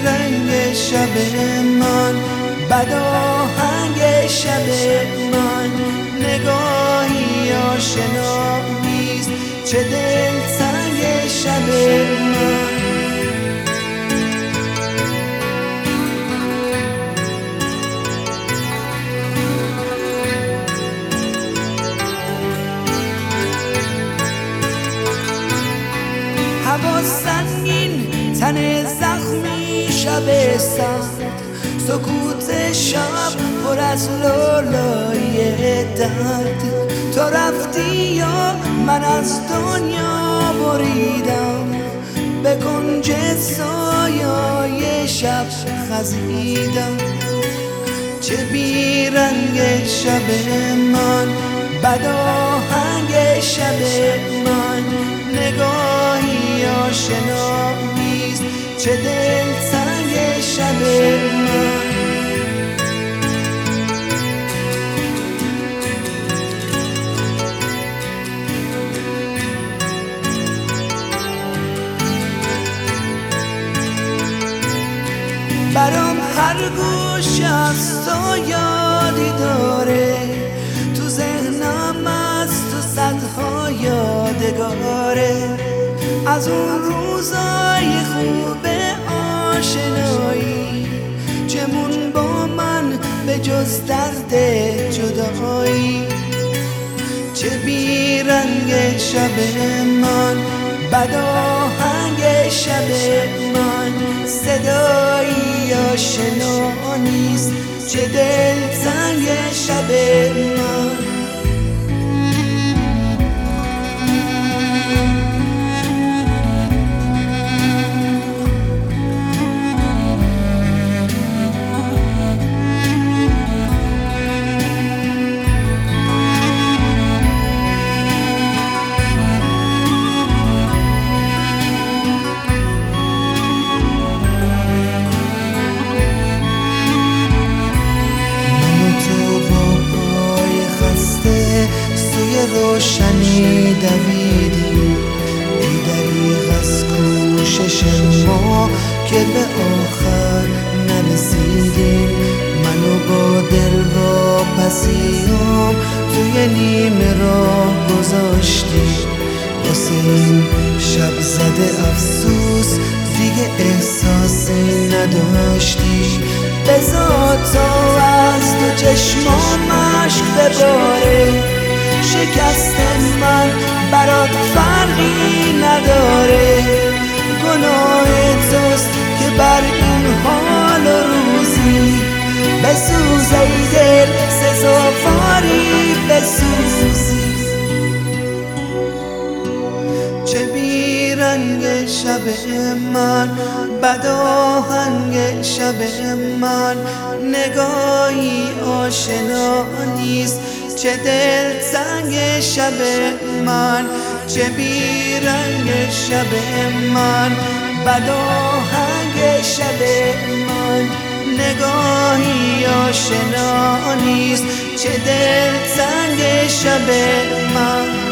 رنگ شب من، بد آهنگ شب من، نگاهی آشنا نیست چه دلتنگ شب من. هوا سنگین، تن زخمی، شب سرد، سکوت شب پر از لالای درد. تو رفتی یا من از دنیا بریدم، به کنج سایه شب خزیدم. چه بیرنگ شب من، بد آهنگ شب من، نگاهی آشنا نیست چه دلتنگ شب من. برام هر گوش از تو یادی داره، تو ذهنم از تو صدها یادگاره، از اون روزای خوب آشنایی چمون با من به جز درد جدایی. چه بیرنگ شب من، بد آهنگ شب من، صدایی آشنا نیست چه دلتنگ شب من. روشنی دویدیم، ای دریغ از کوشش ما که به آخر نرسیدیم. منو با دل واپسیام توی نیمه راه گذاشتی، واسه این شب زده افسوس دیگه احساسی نداشتی. بذار تا از دو چشمام اشک بباره، شکست من برات فرقی نداره. گناه توست که بر این حال و روزی بسوز ای دل سزاواری بسوزی. چه بیرنگ شب من، بد آهنگ شب من، نگاهی آشنا نیست چه دلتنگ شب من. چه بیرنگ شب من، بد آهنگ شب من، نگاهی آشنا نیست چه دلتنگ شب من.